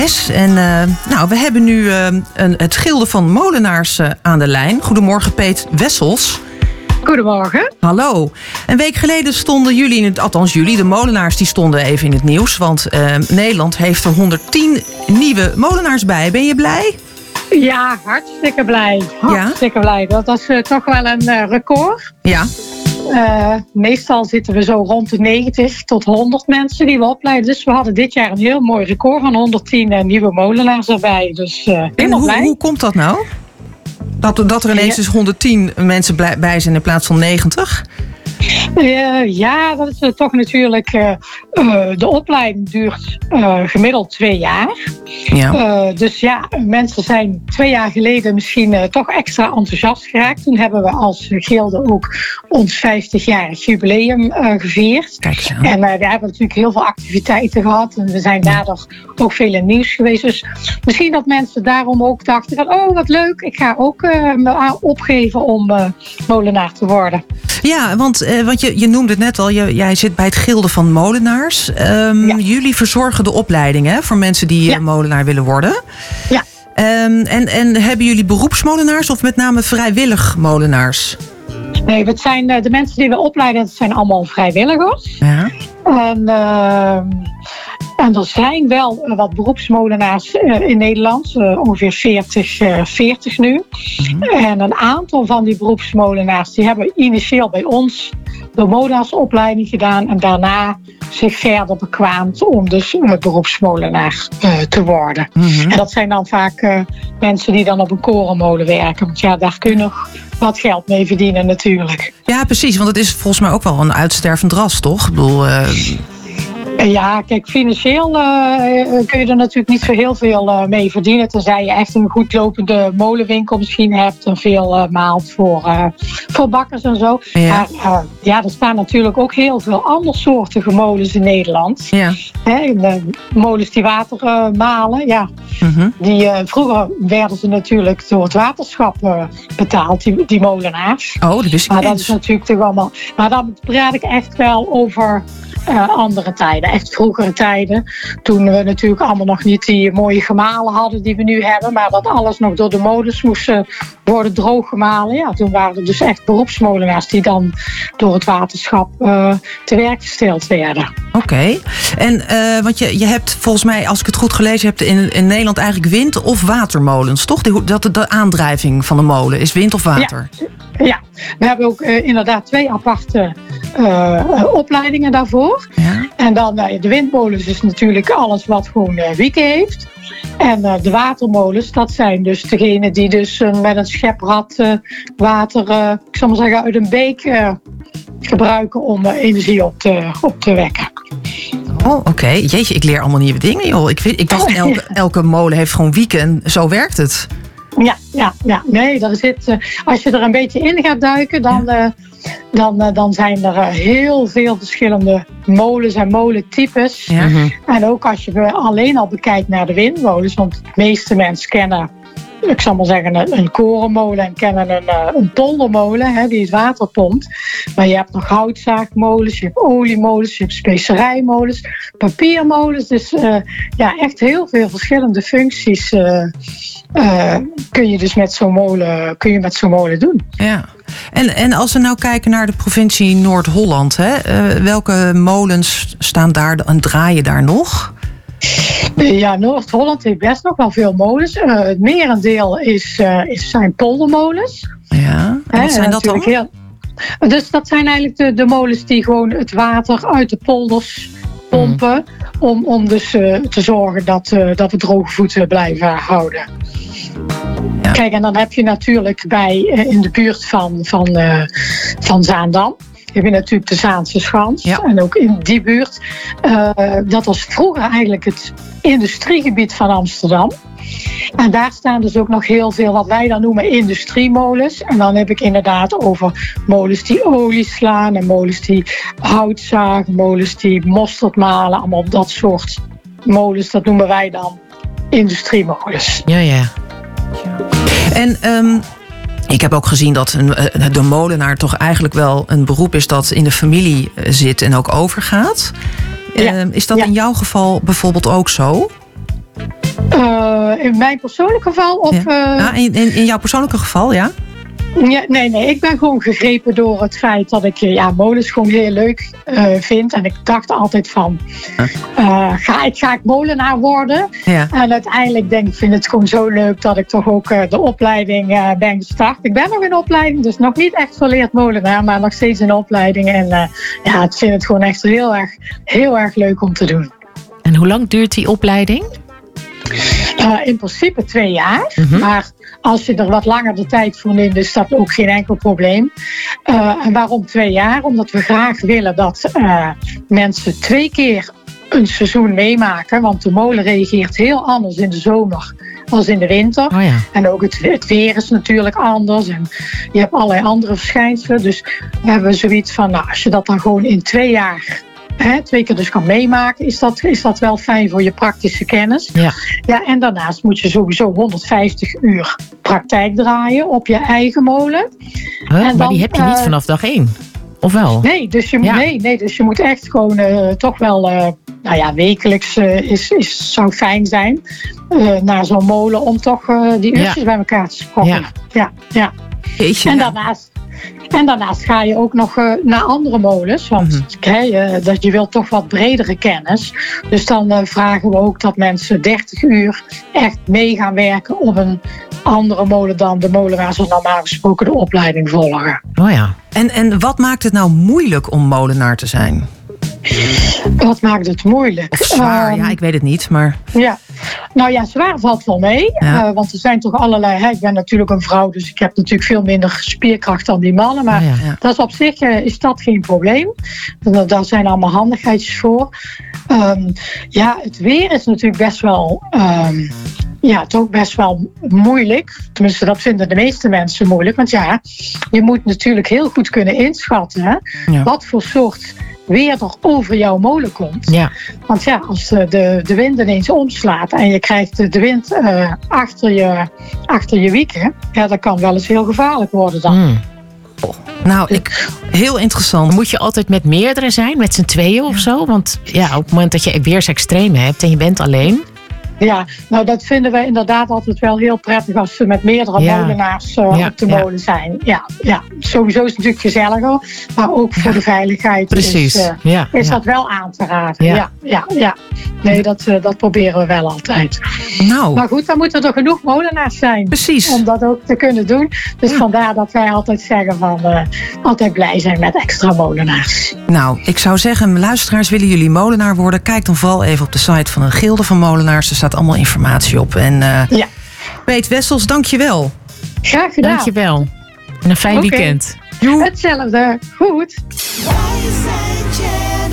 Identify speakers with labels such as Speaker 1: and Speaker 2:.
Speaker 1: En we hebben nu het Gilde van Molenaars aan de lijn. Goedemorgen, Peet Wessels.
Speaker 2: Goedemorgen.
Speaker 1: Hallo. Een week geleden stonden jullie, de molenaars, die stonden even in het nieuws. Want Nederland heeft er 110 nieuwe molenaars bij. Ben je blij?
Speaker 2: Ja, hartstikke blij. Hartstikke blij. Dat is toch wel een record.
Speaker 1: Ja.
Speaker 2: Meestal zitten we zo rond de 90 tot 100 mensen die we opleiden. Dus we hadden dit jaar een heel mooi record van 110 nieuwe molenaars erbij. Dus helemaal blij.
Speaker 1: Hoe komt dat nou? Dat er ineens dus 110 mensen bij zijn in plaats van 90?
Speaker 2: Ja, dat is toch natuurlijk... de opleiding duurt gemiddeld 2 jaar.
Speaker 1: Ja.
Speaker 2: Dus ja, mensen zijn 2 jaar geleden misschien toch extra enthousiast geraakt. Toen hebben we als Gilde ook ons 50-jarig jubileum gevierd.
Speaker 1: Kijk eens aan.
Speaker 2: En we hebben natuurlijk heel veel activiteiten gehad. En we zijn daardoor ook veel in nieuws geweest. Dus misschien dat mensen daarom ook dachten van... oh, wat leuk, ik ga ook me opgeven om molenaar te worden.
Speaker 1: Ja, want je noemde het net al, jij zit bij het Gilde van Molenaars. Jullie verzorgen de opleiding voor mensen die molenaar willen worden.
Speaker 2: Ja.
Speaker 1: En hebben jullie beroepsmolenaars of met name vrijwillig molenaars?
Speaker 2: Nee, het zijn de mensen die we opleiden, dat zijn allemaal vrijwilligers.
Speaker 1: Ja.
Speaker 2: En er zijn wel wat beroepsmolenaars in Nederland, ongeveer 40 nu. Mm-hmm. En een aantal van die beroepsmolenaars die hebben initieel bij ons de molenaarsopleiding gedaan en daarna zich verder bekwaamd om dus beroepsmolenaar te worden. Mm-hmm. En dat zijn dan vaak mensen die dan op een korenmolen werken. Want ja, daar kun je nog wat geld mee verdienen natuurlijk.
Speaker 1: Ja, precies, want het is volgens mij ook wel een uitstervend ras, toch? Ik bedoel...
Speaker 2: Ja, kijk, financieel kun je er natuurlijk niet zo heel veel mee verdienen. Tenzij je echt een goed lopende molenwinkel misschien hebt en veel maalt voor bakkers en zo. Ja. Maar er staan natuurlijk ook heel veel andersoortige molens in Nederland. Ja. Molens die water malen, ja. Mm-hmm. Vroeger werden ze natuurlijk door het waterschap betaald, die molenaars.
Speaker 1: Oh, dat wist ik niet.
Speaker 2: Dat is natuurlijk toch allemaal... Maar dan praat ik echt wel over... andere tijden, echt vroegere tijden. Toen we natuurlijk allemaal nog niet die mooie gemalen hadden die we nu hebben, maar dat alles nog door de molens moest worden drooggemalen. Ja, toen waren er dus echt beroepsmolenaars die dan door het waterschap te werk gesteld werden.
Speaker 1: Oké. En want je hebt volgens mij, als ik het goed gelezen heb, in Nederland eigenlijk wind- of watermolens, toch? De aandrijving van de molen is wind of water?
Speaker 2: Ja. We hebben ook inderdaad 2 aparte opleidingen daarvoor. Ja. En dan de windmolens is natuurlijk alles wat gewoon wieken heeft. En de watermolens, dat zijn dus degenen die dus met een scheprad water, ik zal maar zeggen, uit een beek gebruiken om energie op te wekken.
Speaker 1: Oh, oké. Jeetje, ik leer allemaal nieuwe dingen, joh. Ik dacht, elke molen heeft gewoon wieken en zo werkt het.
Speaker 2: Ja. Nee, daar zit, als je er een beetje in gaat duiken, dan zijn er heel veel verschillende molens en molentypes. Ja. En ook als je alleen al bekijkt naar de windmolens, want de meeste mensen kennen, ik zal maar zeggen, een korenmolen en kennen een poldermolen die het water pompt. Maar je hebt nog houtzaagmolens, je hebt oliemolens, je hebt specerijmolens, papiermolens. Dus echt heel veel verschillende functies kun je dus met zo'n molen doen. Ja.
Speaker 1: En als we nou kijken naar de provincie Noord-Holland, welke molens staan daar en draaien daar nog?
Speaker 2: Ja, Noord-Holland heeft best nog wel veel molens. Het merendeel zijn poldermolens.
Speaker 1: Ja, en wat zijn dat dan?
Speaker 2: Dus dat zijn eigenlijk de molens die gewoon het water uit de polders pompen. Om dus te zorgen dat we droge voeten blijven houden. Ja. Kijk, en dan heb je natuurlijk in de buurt van Zaandam. heb je natuurlijk de Zaanse Schans. Ja. En ook in die buurt. Dat was vroeger eigenlijk het industriegebied van Amsterdam. En daar staan dus ook nog heel veel wat wij dan noemen industriemolens. En dan heb ik inderdaad over molens die olie slaan en molens die hout zagen, molens die mosterd malen. Allemaal dat soort molens, dat noemen wij dan industriemolens.
Speaker 1: Ja. En ik heb ook gezien dat de molenaar toch eigenlijk wel een beroep is dat in de familie zit en ook overgaat. Ja. Is dat in jouw geval bijvoorbeeld ook zo?
Speaker 2: In mijn persoonlijke geval? Of,
Speaker 1: in jouw persoonlijke geval, ja?
Speaker 2: Ja, nee, ik ben gewoon gegrepen door het feit dat ik molens gewoon heel leuk vind. En ik dacht altijd van, ga ik molenaar worden? Ja. En uiteindelijk vind ik het gewoon zo leuk dat ik toch ook de opleiding ben gestart. Ik ben nog in opleiding, dus nog niet echt volleerd molenaar, maar nog steeds in opleiding. En ik vind het gewoon echt heel erg leuk om te doen.
Speaker 3: En hoe lang duurt die opleiding?
Speaker 2: In principe 2 jaar. Mm-hmm. Maar als je er wat langer de tijd voor neemt, is dat ook geen enkel probleem. En waarom 2 jaar? Omdat we graag willen dat mensen 2 keer een seizoen meemaken. Want de molen reageert heel anders in de zomer als in de winter. Oh ja. En ook het weer is natuurlijk anders. En je hebt allerlei andere verschijnselen. Dus we hebben zoiets van, als je dat dan gewoon in 2 jaar... 2 keer dus kan meemaken, is dat wel fijn voor je praktische kennis. Ja, en daarnaast moet je sowieso 150 uur praktijk draaien op je eigen molen.
Speaker 3: En dan, maar die heb je niet vanaf dag 1, of wel?
Speaker 2: Nee, dus je moet echt gewoon toch wel, wekelijks zou fijn zijn naar zo'n molen om toch die uurtjes bij elkaar te sprokkelen. Ja. En daarnaast ga je ook nog naar andere molens. Want dat je wilt toch wat bredere kennis. Dus dan vragen we ook dat mensen 30 uur echt mee gaan werken op een andere molen dan de molen waar ze normaal gesproken de opleiding volgen.
Speaker 3: Oh ja.
Speaker 1: En wat maakt het nou moeilijk om molenaar te zijn?
Speaker 2: Wat maakt het moeilijk?
Speaker 1: Of zwaar, ik weet het niet, maar... Ja.
Speaker 2: Nou ja, zwaar valt wel mee. Ja. Want er zijn toch allerlei... ik ben natuurlijk een vrouw, dus ik heb natuurlijk veel minder spierkracht dan die mannen. Maar dat is op zich is dat geen probleem. Daar zijn allemaal handigheidjes voor. Het weer is natuurlijk best wel... toch best wel moeilijk. Tenminste, dat vinden de meeste mensen moeilijk. Want je moet natuurlijk heel goed kunnen inschatten... wat voor soort... weer er over jouw molen komt. Ja. Want als de wind ineens omslaat en je krijgt de wind achter je wieken, dat kan wel eens heel gevaarlijk worden dan.
Speaker 1: Heel interessant.
Speaker 3: Moet je altijd met meerdere zijn, met z'n tweeën of zo? Want op het moment dat je weersextremen hebt en je bent alleen...
Speaker 2: Ja, nou dat vinden we inderdaad altijd wel heel prettig als ze met meerdere molenaars op de molen zijn. Ja, sowieso is het natuurlijk gezelliger, maar ook voor de veiligheid is dat wel aan te raden. Ja. Nee, dat proberen we wel altijd. Nou. Maar goed, dan moeten er genoeg molenaars zijn.
Speaker 1: Precies.
Speaker 2: Om dat ook te kunnen doen. Dus vandaar dat wij altijd zeggen van altijd blij zijn met extra molenaars.
Speaker 1: Nou, ik zou zeggen, luisteraars, willen jullie molenaar worden? Kijk dan vooral even op de site van een gilde van molenaars. Er staat allemaal informatie op. En Peet Wessels, dank je wel.
Speaker 2: Graag gedaan.
Speaker 3: Dank je wel. En een fijn weekend.
Speaker 2: Hetzelfde. Goed.